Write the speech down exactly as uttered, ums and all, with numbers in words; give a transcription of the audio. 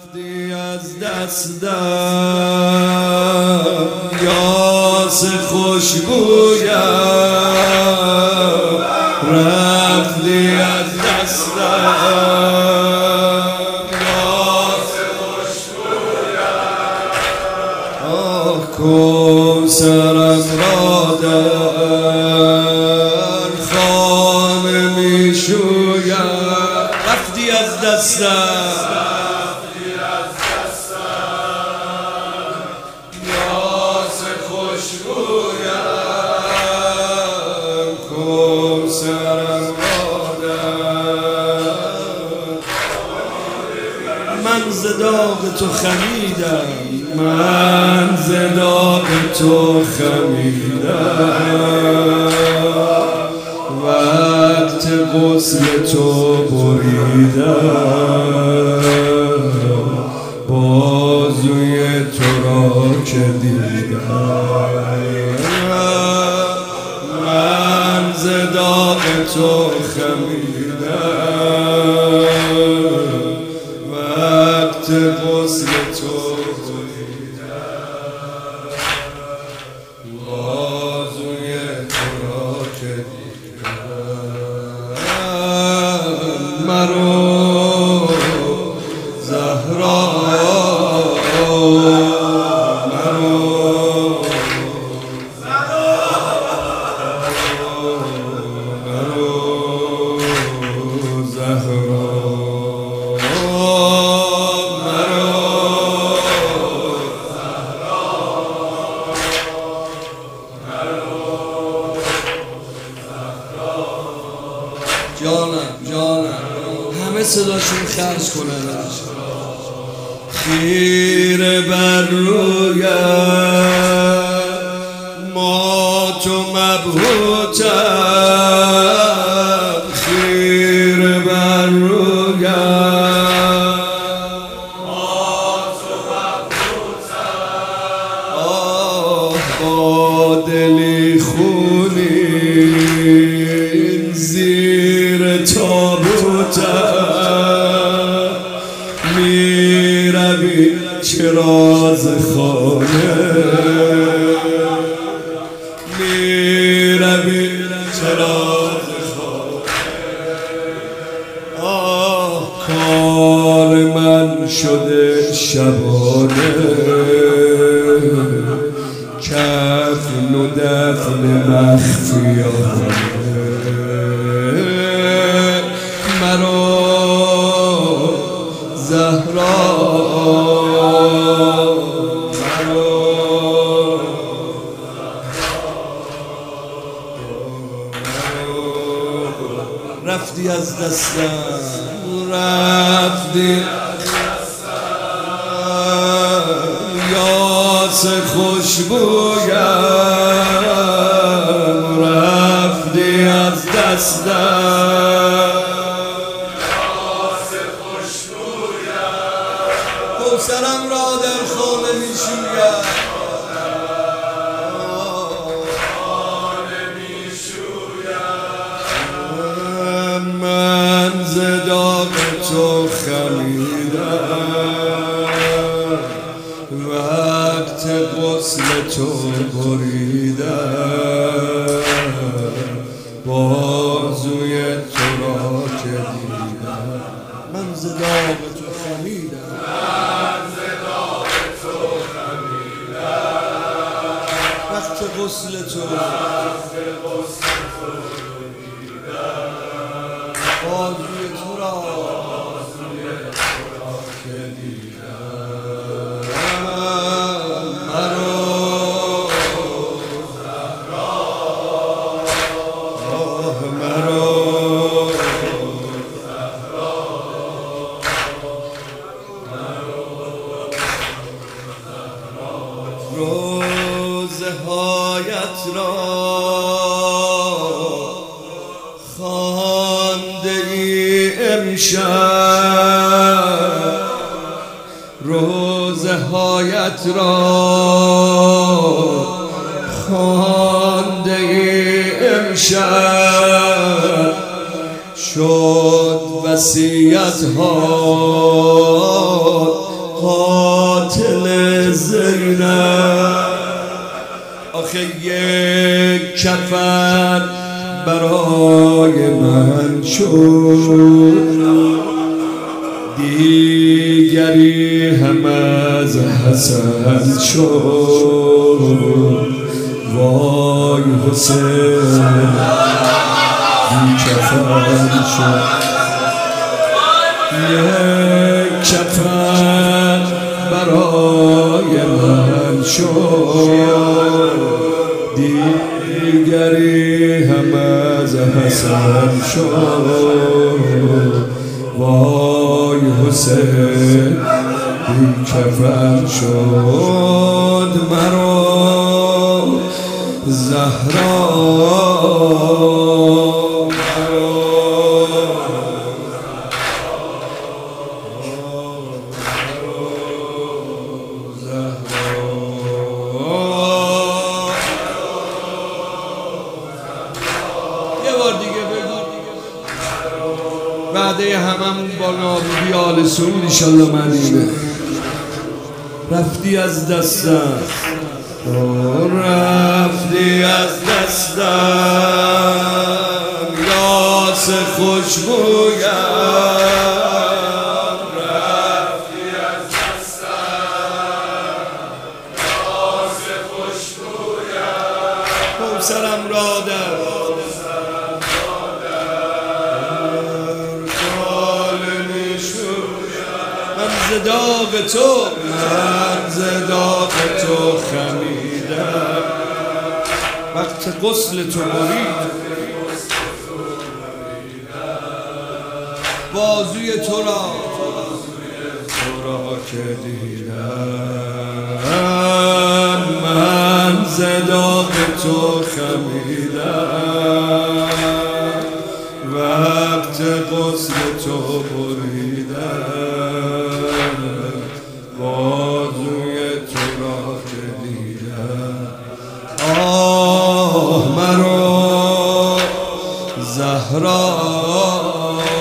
رفتی از دستم یاس خوشبویم، رفتی از دستم یاس خوشبویم. آه کوثرم را در خانه می شویم، رفتی از دستم من ز داغ تو خمیدم، من ز داغ تو خمیدم، وقت غسل تو بریدم، بازوی تو را که دیدم. من ز داغ تو خمیدم، وقت غسل تو بریدم، بازوی تو را که دیدم. مرو زهرا جانم جانم همه صداشون خرج کنن. خیره بر رویم مات و مبهوتم، خیره بر رویم مات و مبهوتم. آه با دلی خونین زیر تابوتم، می روی چرا ز خانه، می روی چرا ز خانه. آه کار من شده شبانه، کفن و دفن مخفیانه. مرو زهرا مرو رفتی از دستم، رفتی از دستم یاس خوشبویم، رفتی از دستم کوثرم را در خانه می شویم، من ز داغ تو خمیدم، وقت غسل تو بریدم، بازوی تو را که دیدم. من ز داغ تو خمیدم، وقت غسل تو بازوی تو را که دیدم. مرو آه مرو روزه هایت را خوانده ای امشب، روزه هایت را خوانده ای امشب، شد وصیت ها یک کفن برای من شد، دیگری هم از حسن شد. وای حسین بی کفن شد، یک کفن برای من شد، دیگری هم از حسن شد. وای حسین بی کفن شد، مرا زهرا بعده هممون با نابودی آل سون انشالله مدینه. رفتی از دستم، رفتی از دستم یاس خوشبویم، رفتی از دستم یاس خوشبویم. کوثرم را در من ز داغ تو، من ز داغ تو خمیدم، وقت غسل تو برید بازوی تو را، تو را که دیدم. من ز داغ تو خمیدم، وقت غسل تو بریدم، بازوی تو را که دیدم. آه مرا زهرا